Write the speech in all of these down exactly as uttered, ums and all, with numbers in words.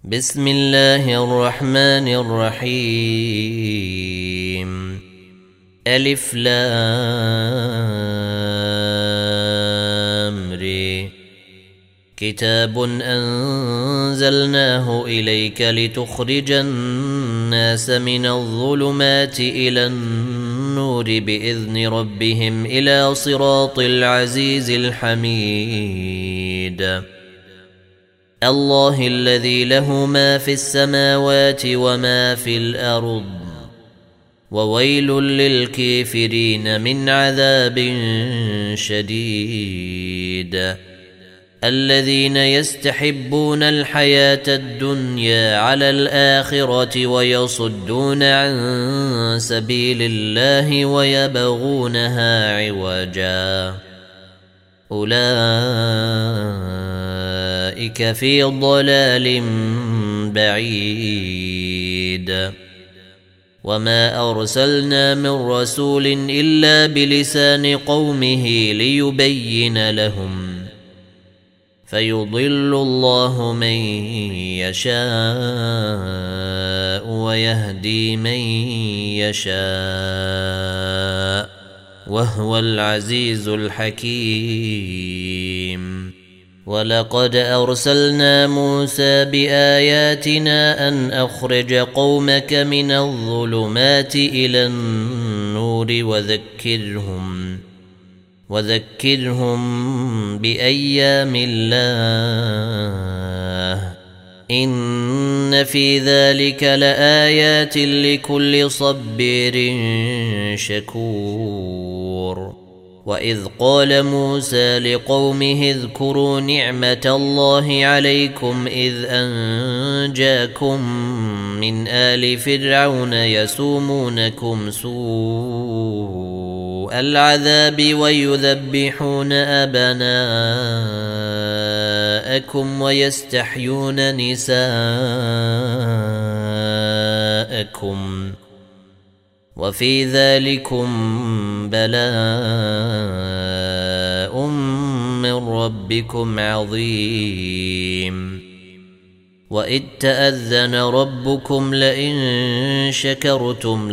بسم الله الرحمن الرحيم. ألف لام ر. كتاب أنزلناه إليك لتخرج الناس من الظلمات إلى النور بإذن ربهم إلى صراط العزيز الحميد. الله الذي له ما في السماوات وما في الأرض، وويل للكافرين من عذاب شديد. الذين يستحبون الحياة الدنيا على الآخرة ويصدون عن سبيل الله ويبغونها عوجا، أولئك في ضلال بعيد. وما أرسلنا من رسول إلا بلسان قومه ليبين لهم، فيضل الله من يشاء ويهدي من يشاء، وهو العزيز الحكيم. ولقد أرسلنا موسى بآياتنا أن أخرج قومك من الظلمات إلى النور وذكرهم وذكرهم بأيام الله، إن في ذلك لآيات لكل صبير شكور. وإذ قال موسى لقومه اذكروا نعمة الله عليكم إذ أنجاكم من آل فرعون يسومونكم سوء العذاب ويذبحون أبناءكم ويستحيون نساءكم، وفي ذلكم بلاء من ربكم عظيم. وإذ تأذن ربكم لئن شكرتم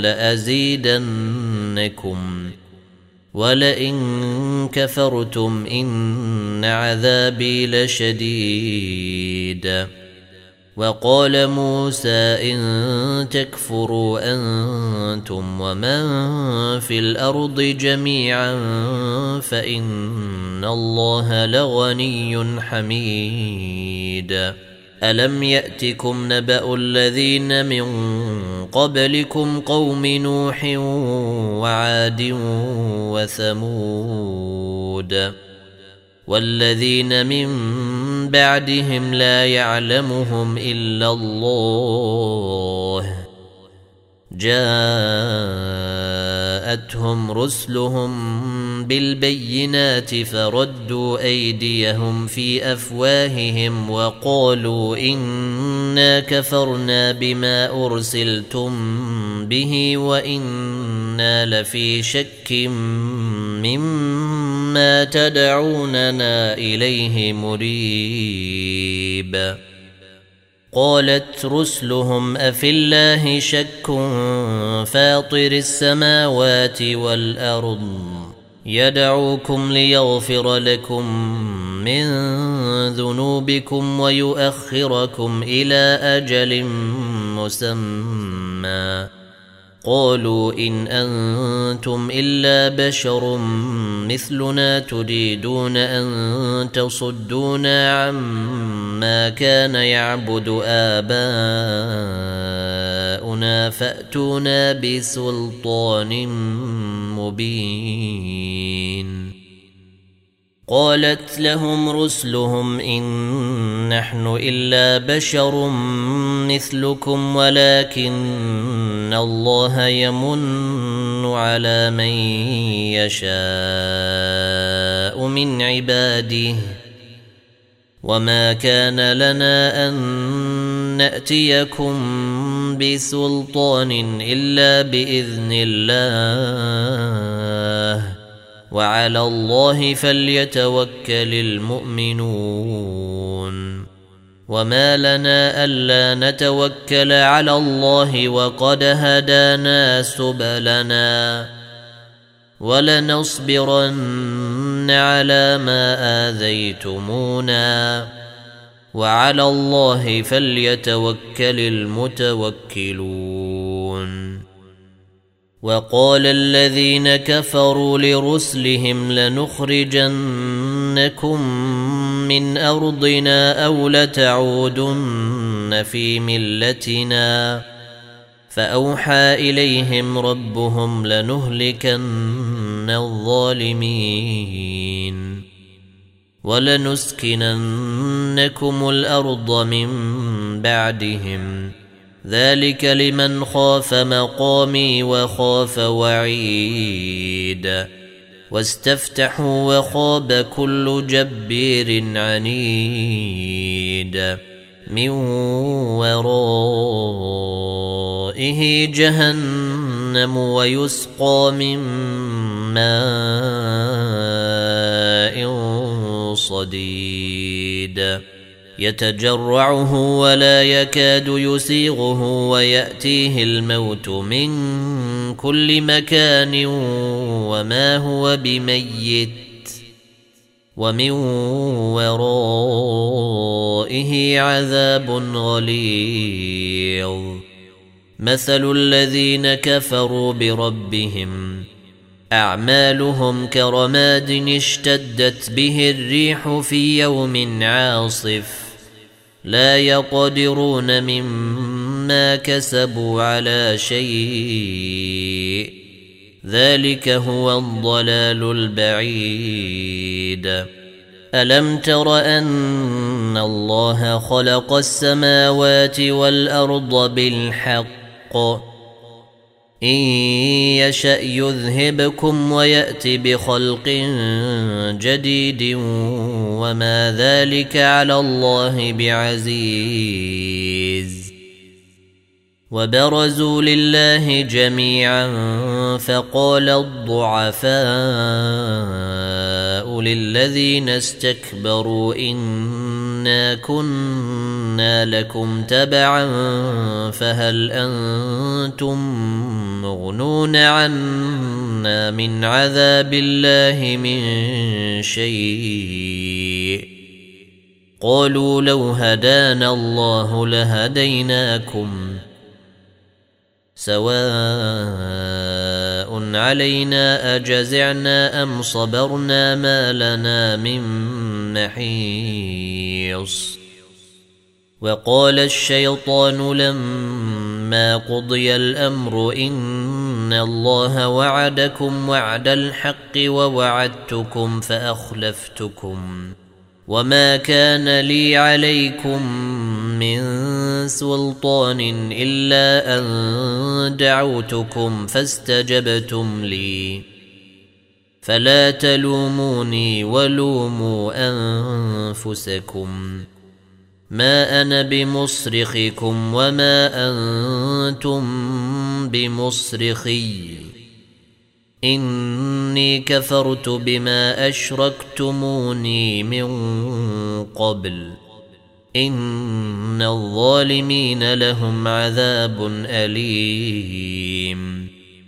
لأزيدنكم ولئن كفرتم إن عذابي لشديد. وقال موسى إن تكفروا أنتم ومن في الأرض جميعا فإن الله لغني حميد. ألم يأتكم نبأ الذين من قبلكم قوم نوح وعاد وثمود والذين من بعدهم لا يعلمهم إلا الله، جاءتهم رسلهم بالبينات فردوا أيديهم في أفواههم وقالوا إنا كفرنا بما أرسلتم به وإنا لفي شك مما تدعوننا إليه مريب. قالت رسلهم أفي الله شك فاطر السماوات والأرض يدعوكم ليغفر لكم من ذنوبكم ويؤخركم إلى أجل مسمى. قالوا إن أنتم إلا بشر مثلنا تريدون أن تصدونا عما كان يعبد آباؤنا فأتونا بسلطان مبين. قالت لهم رسلهم إن نحن إلا بشر مثلكم ولكن الله يمن على من يشاء من عباده، وما كان لنا أن نأتيكم بسلطان إلا بإذن الله، وعلى الله فليتوكل المؤمنون. وما لنا ألا نتوكل على الله وقد هدانا سبلنا ولنصبرن على ما آذيتمونا وعلى الله فليتوكل المتوكلون. وقال الذين كفروا لرسلهم لنخرجنكم من أرضنا أو لتعودن في ملتنا فأوحى إليهم ربهم لنهلكن الظالمين ولنسكننكم الأرض من بعدهم ذلك لمن خاف مقامي وخاف وعيد واستفتحوا وخاب كل جبير عنيد من ورائه جهنم ويسقى من ماء صديد يتجرعه ولا يكاد يسيغه ويأتيه الموت من كل مكان وما هو بميت ومن ورائه عذاب غليظ. مثل الذين كفروا بربهم أعمالهم كرماد اشتدت به الريح في يوم عاصف لا يقدرون مما كسبوا على شيء ذلك هو الضلال البعيد. ألم تر أن الله خلق السماوات والأرض بالحق إن يشأ يذهبكم ويأت بخلق جديد وما ذلك على الله بعزيز. وبرزوا لله جميعا فقال الضعفاء للذين استكبروا إنا كنا لكم تبعا فهل أنتم مغنون عنا من عذاب الله من شيء قالوا لو هدانا الله لهديناكم سواء علينا أجزعنا أم صبرنا ما لنا من محيص. وقال الشيطان لما قضي الأمر إن الله وعدكم وعد الحق ووعدتكم فأخلفتكم وما كان لي عليكم من سلطان إلا أن دعوتكم فاستجبتم لي فلا تلوموني ولوموا أنفسكم ما أنا بمصرخكم وما أنتم بمصرخي إني كفرت بما أشركتموني من قبل إن الظالمين لهم عذاب أليم.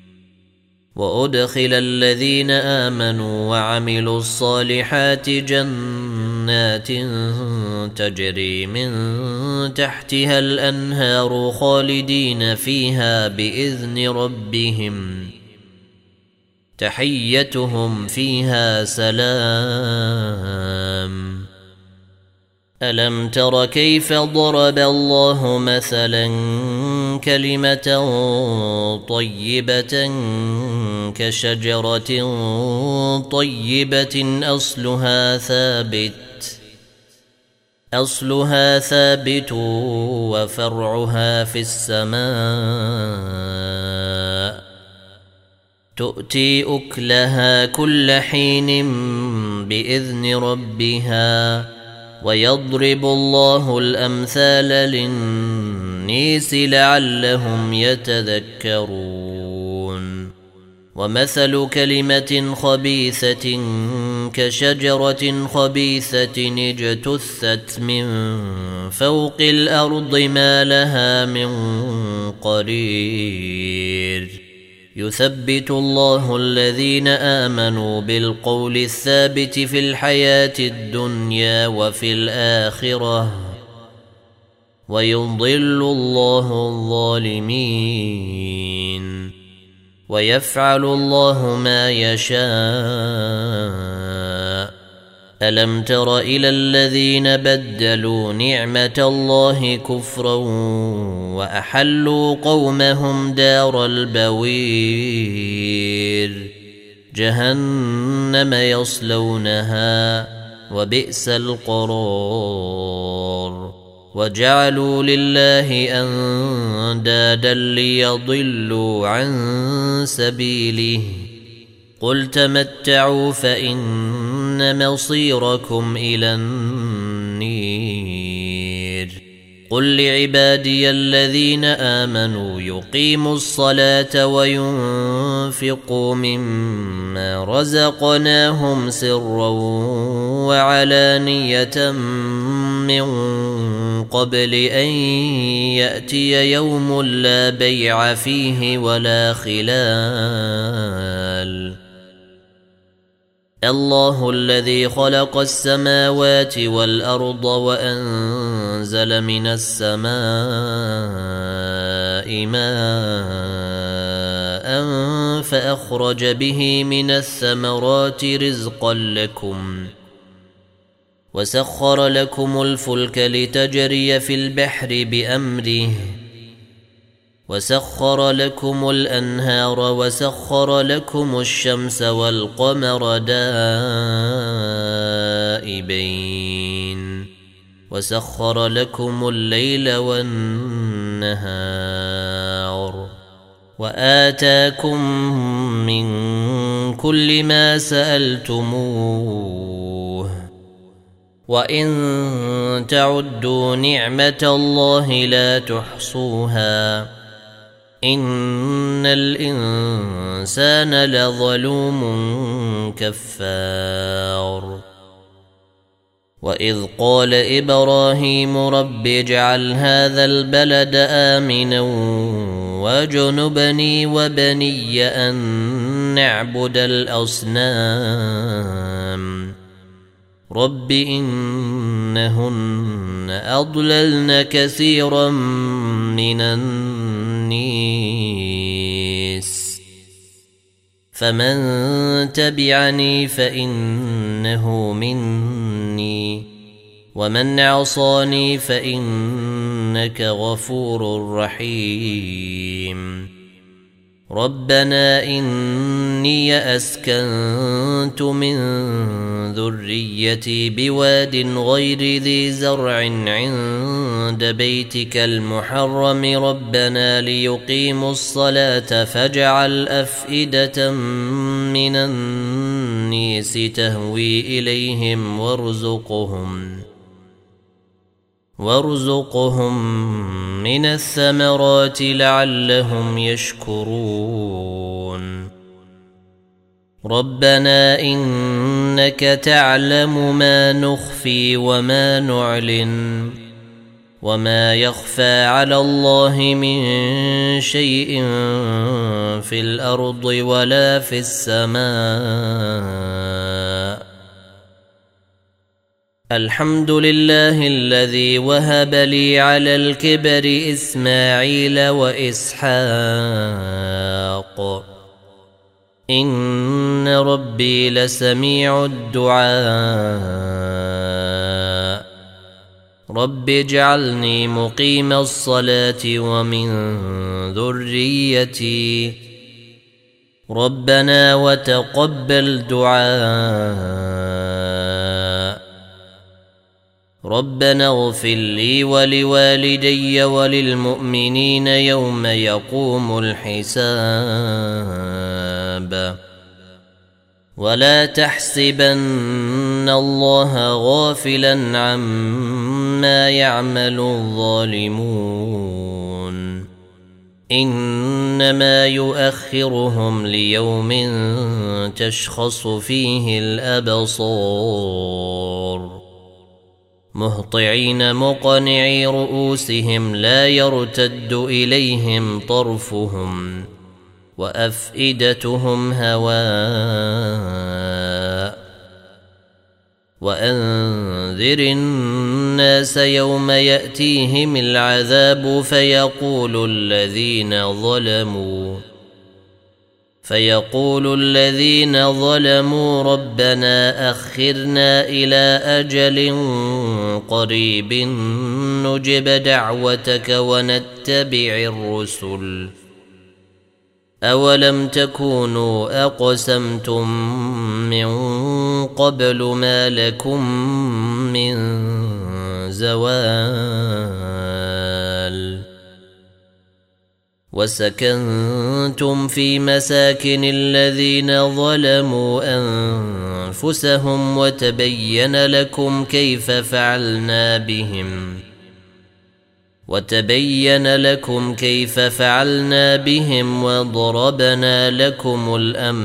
وأدخل الذين آمنوا وعملوا الصالحات جنات تجري من تحتها الأنهار خالدين فيها بإذن ربهم تحيتهم فيها سلام. ألم تر كيف ضرب الله مثلا كلمة طيبة كشجرة طيبة أصلها ثابت أصلها ثابت وفرعها في السماء تؤتي أكلها كل حين بإذن ربها ويضرب الله الأمثال للناس لعلهم يتذكرون. ومثل كلمة خبيثة كشجرة خبيثة اجتثت من فوق الأرض ما لها من قرير يثبت الله الذين آمنوا بالقول الثابت في الحياة الدنيا وفي الآخرة ويضل الله الظالمين ويفعل الله ما يشاء. ألم تر إلى الذين بدلوا نعمة الله كفرا وأحلوا قومهم دار البوير جهنم يصلونها وبئس القرار وجعلوا لله أندادا ليضلوا عن سبيله قل تمتعوا فإن مصيركم إلى النير قل لعبادي الذين آمنوا يقيموا الصلاة وينفقوا مما رزقناهم سرا وعلانية من قبل أن يأتي يوم لا بيع فيه ولا خلال الله الذي خلق السماوات والأرض وأنزل من السماء ماء فأخرج به من الثمرات رزقا لكم وسخر لكم الفلك لتجري في البحر بأمره وسخر لكم الأنهار وسخر لكم الشمس والقمر دائبين وسخر لكم الليل والنهار وآتاكم من كل ما سألتموه وإن تعدوا نعمة الله لا تحصوها إن الإنسان لظلوم كفار وإذ قال إبراهيم رب اجعل هذا البلد آمنا واجنبني وبني أن نعبد الأصنام رب إنهن أضللن كثيرا من الناس فمن تبعني فإنه مني ومن عصاني فإنك غفور رحيم ربنا إني أسكنت من ذريتي بواد غير ذي زرع عند بيتك المحرم ربنا ليقيموا الصلاة فاجعل أفئدة من الناس تهوي إليهم وارزقهم وارزقهم من الثمرات لعلهم يشكرون ربنا إنك تعلم ما نخفي وما نعلن وما يخفى على الله من شيء في الأرض ولا في السماء الحمد لله الذي وهب لي على الكبر إسماعيل وإسحاق إن ربي لسميع الدعاء رب اجعلني مقيم الصلاة ومن ذريتي ربنا وتقبل دعاء ربنا اغفر لي ولوالدي وللمؤمنين يوم يقوم الحساب ولا تحسبن الله غافلا عما يعمل الظالمون إنما يؤخرهم ليوم تشخص فيه الأبصار مهطعين مقنعي رؤوسهم لا يرتد إليهم طرفهم وأفئدتهم هواء وأنذر الناس يوم يأتيهم العذاب فيقول الذين ظلموا فيقول الذين ظلموا ربنا أخرنا إلى أجل قريب نجب دعوتك ونتبع الرسل أولم تكونوا أقسمتم من قبل ما لكم من زوال وسكنتم في مساكن الذين ظلموا أنفسهم وتبين لكم كيف فعلنا بهم وتبين لكم كيف فعلنا بهم وضربنا لكم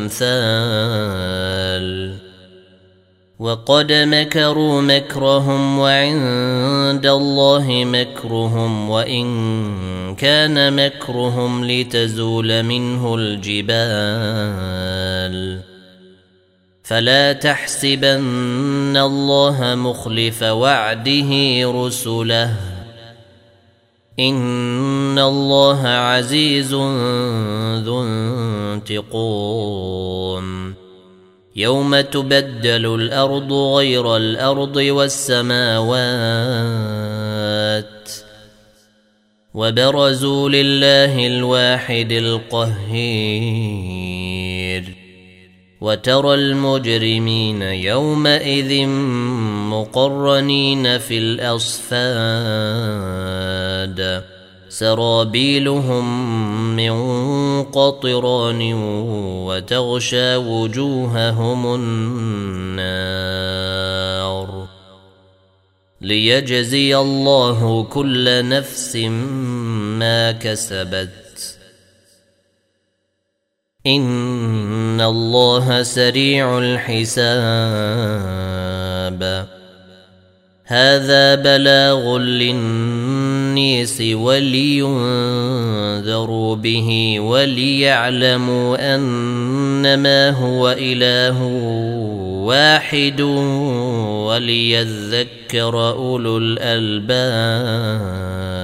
الأمثال وقد مكروا مكرهم وعند الله مكرهم وإن كان مكرهم لتزول منه الجبال فلا تحسبن الله مخلف وعده رسله إن الله عزيز ذو انتقام يوم تبدل الأرض غير الأرض والسماوات وبرزوا لله الواحد القهير وترى المجرمين يومئذ مقرنين في الأصفاد سرابيلهم من قطران وتغشى وجوههم النار ليجزي الله كل نفس ما كسبت إن الله سريع الحساب هذا بلاغ للناس ولينذروا به وليعلموا أنما هو إله واحد وليذكر أولو الألباب.